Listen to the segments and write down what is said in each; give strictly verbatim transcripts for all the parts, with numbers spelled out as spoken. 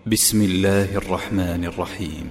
بسم الله الرحمن الرحيم.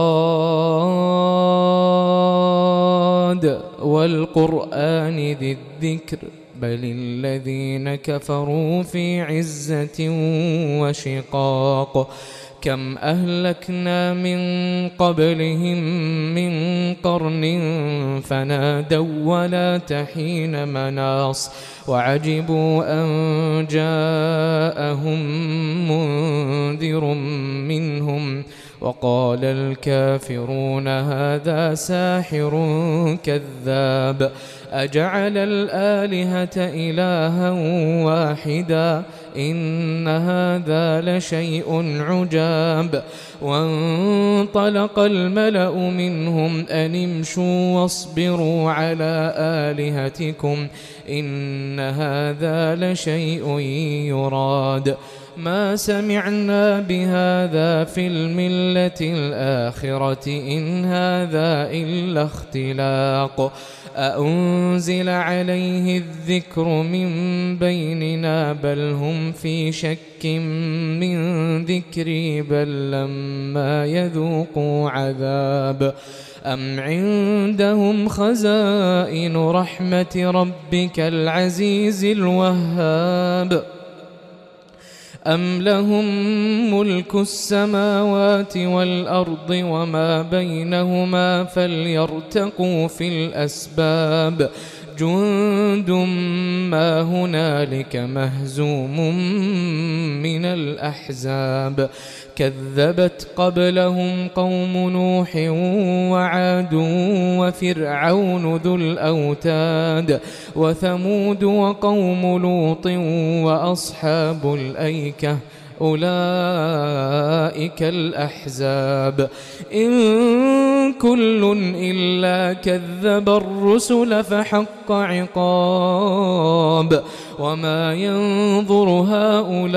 صاد والقرآن ذي الذكر بل الذين كفروا في عزة وشقاق كم أهلكنا من قبلهم من قرن فنادوا ولا تحين مناص وعجبوا أن جاءهم منذر منهم وقال الكافرون هذا ساحر كذاب أجعل الآلهة إلها واحدا إن هذا لشيء عجاب وانطلق الملأ منهم أن امشوا واصبروا على آلهتكم إن هذا لشيء يراد ما سمعنا بهذا في الملة الآخرة إن هذا إلا اختلاق أأنزل عليه الذكر من بيننا بل هم في شك من ذكري بل لما يذوقوا عذاب أم عندهم خزائن رحمة ربك العزيز الوهاب أم لهم ملك السماوات والأرض وما بينهما فليرتقوا في الأسباب جند ما هنالك مهزوم من الأحزاب كذبت قبلهم قوم نوح وعاد وفرعون ذو الأوتاد وثمود وقوم لوط وأصحاب الأيكة أولئك الأحزاب إن كل إلا كذب الرسل فحق عقاب وما ينظر هؤلاء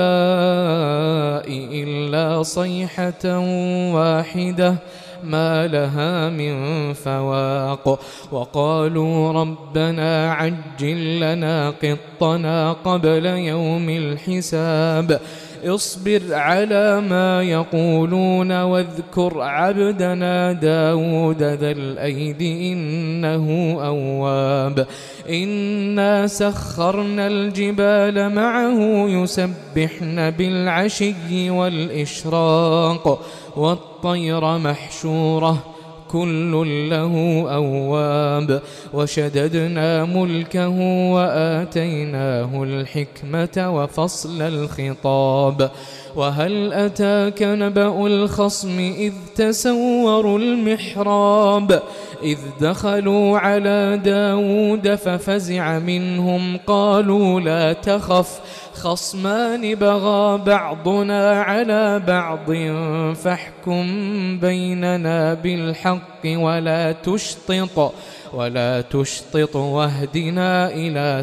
إلا صيحة واحدة ما لها من فواق وقالوا ربنا عجل لنا قطنا قبل يوم الحساب اصبر على ما يقولون واذكر عبدنا داود ذا الأيد إنه أواب إنا سخرنا الجبال معه يسبحن بالعشي والإشراق والطير محشورة كل له أواب وشددنا ملكه وآتيناه الحكمة وفصل الخطاب وهل أتاك نبأ الخصم إذ تسوروا المحراب إذ دخلوا على داود ففزع منهم قالوا لا تخف خصمان بغى بعضنا على بعض فاحكم بيننا بالحق ولا تشطط ولا تشطط واهدنا إلى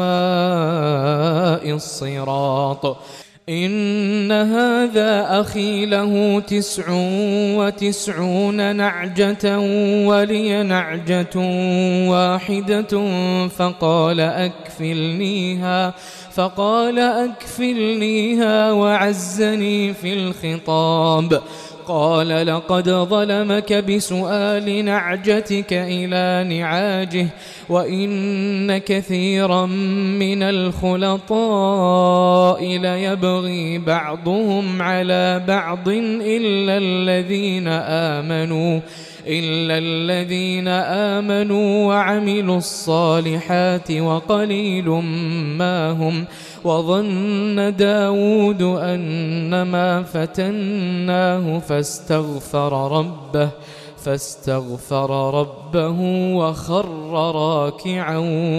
سواء الصراط إن هذا أخي له تسع وتسعون نعجة ولي نعجة واحدة فقال أكفلنيها فقال أكفلنيها وعزني في الخطاب قال لقد ظلمك بسؤال نعجتك إلى نعاجه وإن كثيرا من الخلطاء ليبغي بعضهم على بعض إلا الذين آمنوا إلا الذين آمنوا وعملوا الصالحات وقليل ما هم وظن داود أنما فتناه فاستغفر ربه فاستغفر ربه وخر راكعا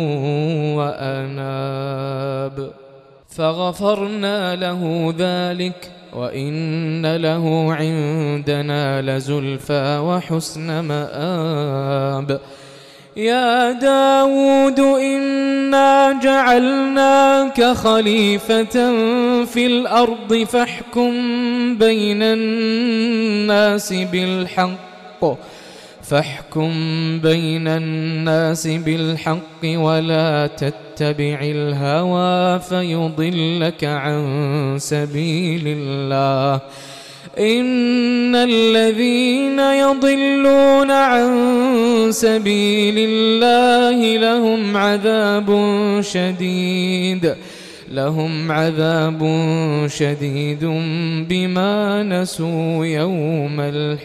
وأناب فغفرنا له ذلك وإن له عندنا لزلفى وحسن مآب يا داود إنا جعلناك خليفة في الأرض فاحكم بين الناس بالحق فاحكم بين الناس بالحق ولا تتبع الهوى فيضلك عن سبيل الله إن الذين يضلون عن سبيل الله لهم عذاب شديد لهم عذاب شديد بما نسوا يوم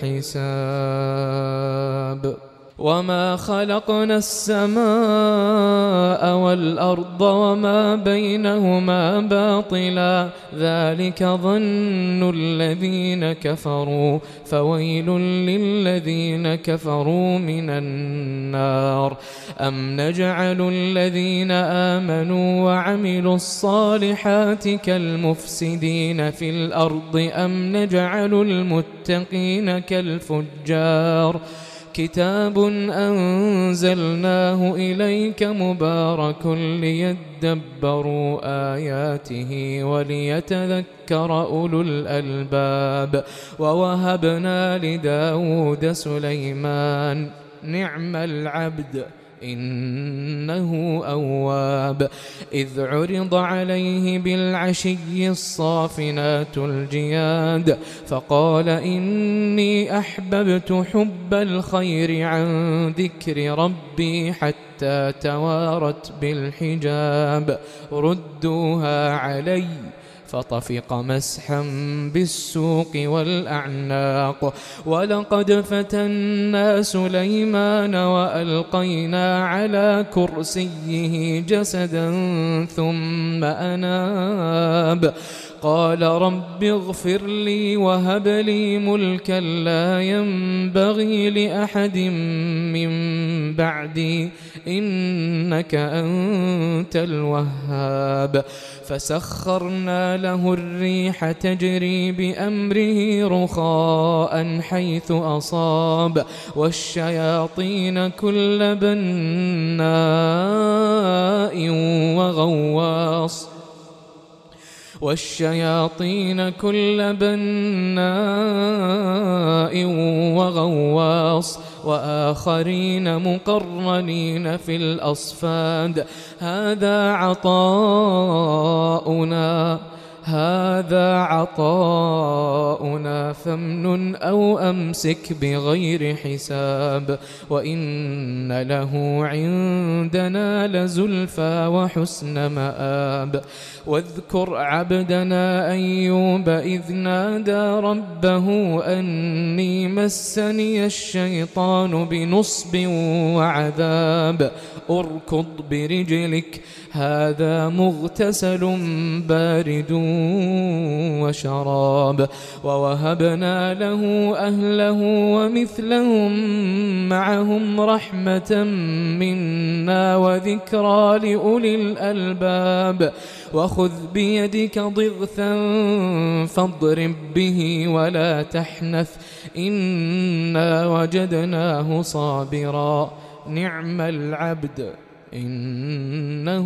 الحساب. وما خلقنا السماء والأرض وما بينهما باطلا ذلك ظن الذين كفروا فويل للذين كفروا من النار. أم نجعل الذين آمنوا وعملوا الصالحات كالمفسدين في الأرض أم نجعل المتقين كالفجار. كتاب أنزلناه إليك مبارك ليدبروا آياته وليتذكر أولو الألباب. ووهبنا لداود سليمان نعم العبد إنه أواب. إذ عرض عليه بالعشي الصافنات الجياد فقال إني أحببت حب الخير عن ذكر ربي حتى توارت بالحجاب ردوها علي فطفق مسحا بالسوق والأعناق. ولقد فتنا سليمان وألقينا على كرسيه جسدا ثم أناب قال رب اغفر لي وهب لي ملكا لا ينبغي لأحد من بعدي إنك أنت الوهاب. فسخرنا له الريح تجري بأمره رخاء حيث أصاب والشياطين كل بناء وغواص والشياطين كل بناء وغواص وآخرين مقرنين في الأصفاد. هذا عطاؤنا هذا عطاؤنا فامنن أو أمسك بغير حساب وإن له عندنا لزلفى وحسن مآب. واذكر عبدنا أيوب إذ نادى ربه أني مسني الشيطان بنصب وعذاب اركض برجلك هذا مغتسل بارد وشراب. ووهبنا له أهله ومثلهم معهم رحمة منا وذكرى لأولي الألباب. وخذ بيدك ضغثا فاضرب به ولا تحنث إنا وجدناه صابرا نعم العبد إنه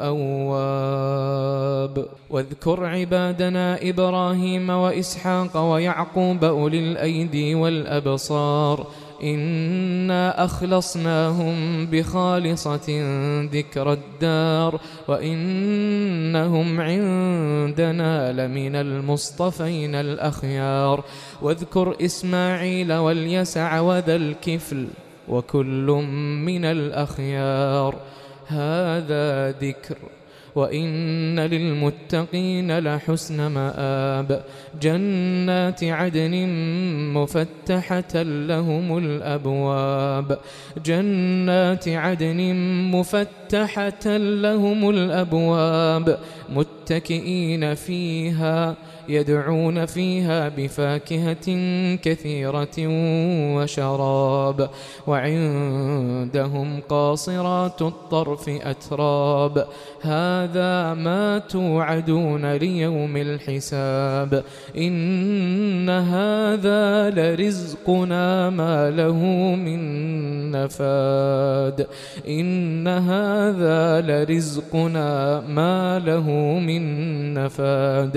أواب. واذكر عبادنا إبراهيم وإسحاق ويعقوب أولي الأيدي والأبصار إنا أخلصناهم بخالصة ذكر الدار وإنهم عندنا لمن المصطفين الأخيار. واذكر إسماعيل واليسع وذا الكفل وكل من الأخيار هذا ذكر وإن للمتقين لحسن مآب. جنات عدن مفتحة لهم الأبواب جنات عدن مفتحة لهم الأبواب متكئين فيها يدعون فيها بفاكهة كثيرة وشراب. وعندهم قاصرات الطرف أتراب هذا ما توعدون ليوم الحساب إن هذا لرزقنا ما له من نفاد إن هذا لرزقنا ما له من نفاد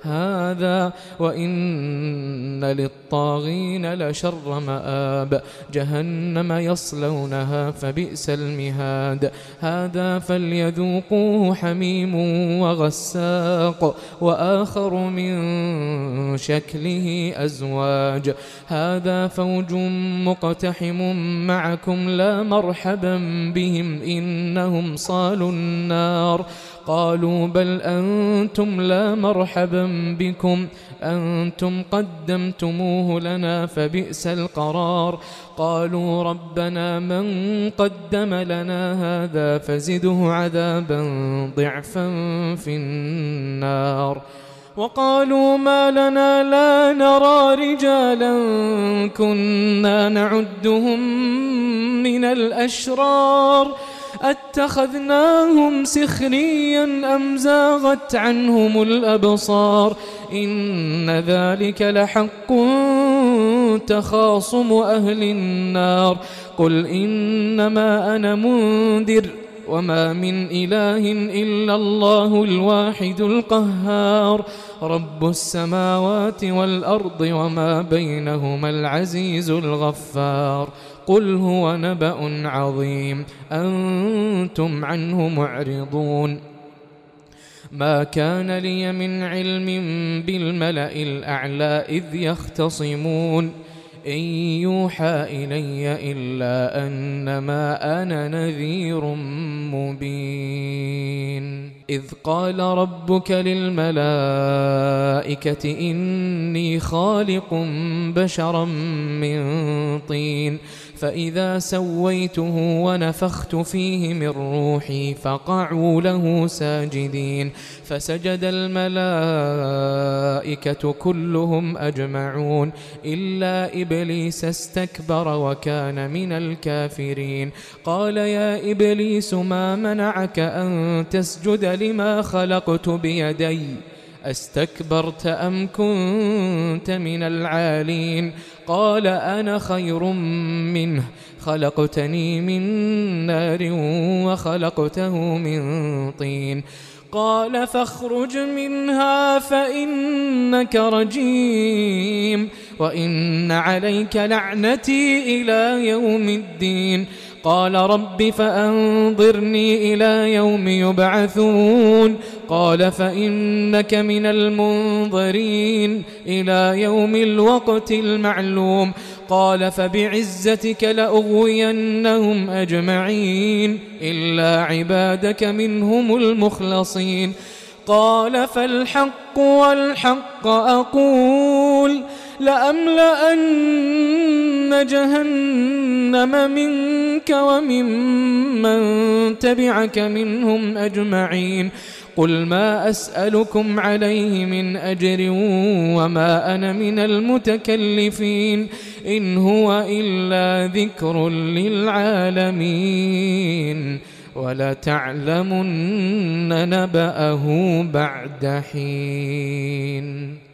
هذا وإن للطاغين لشر مآب جهنم يصلونها فبئس المهاد هذا فليذوقوه حميم وغساق وآخر من شكله أزواج هذا فوج مقتحم معكم لا مرحبا بهم إنهم صالوا النار قالوا بل أنتم لا مرحبا بكم أنتم قدمتموه لنا فبئس القرار قالوا ربنا من قدم لنا هذا فزده عذابا ضعفا في النار وقالوا ما لنا لا نرى رجالا كنا نعدهم من الأشرار أتخذناهم سخريا أم زاغت عنهم الأبصار إن ذلك لحق تخاصم أهل النار قل إنما أنا منذر وما من إله إلا الله الواحد القهار رب السماوات والأرض وما بينهما العزيز الغفار قل هو نبأ عظيم أنتم عنه معرضون ما كان لي من علم بالملأ الأعلى إذ يختصمون إن يوحى إلي إلا أنما أنا نذير مبين إذ قال ربك للملائكة إني خالق بشرا من طين فإذا سويته ونفخت فيه من روحي فقعوا له ساجدين فسجد الملائكة كلهم أجمعون إلا إبليس استكبر وكان من الكافرين قال يا إبليس ما منعك أن تسجد لما خلقت بيدي أستكبرت أم كنت من العالين قال أنا خير منه خلقتني من نار وخلقته من طين قال فاخرج منها فإنك رجيم وإن عليك لعنتي إلى يوم الدين قال رب فأنظرني إلى يوم يبعثون قال فإنك من المنظرين إلى يوم الوقت المعلوم قال فبعزتك لأغوينهم أجمعين إلا عبادك منهم المخلصين قال فالحق والحق أقول لأملأن جهنم منك وممن تبعك منهم أجمعين قل ما أسألكم عليه من أجر وما أنا من المتكلفين إن هو إلا ذكر للعالمين ولتعلمن نبأه بعد حين.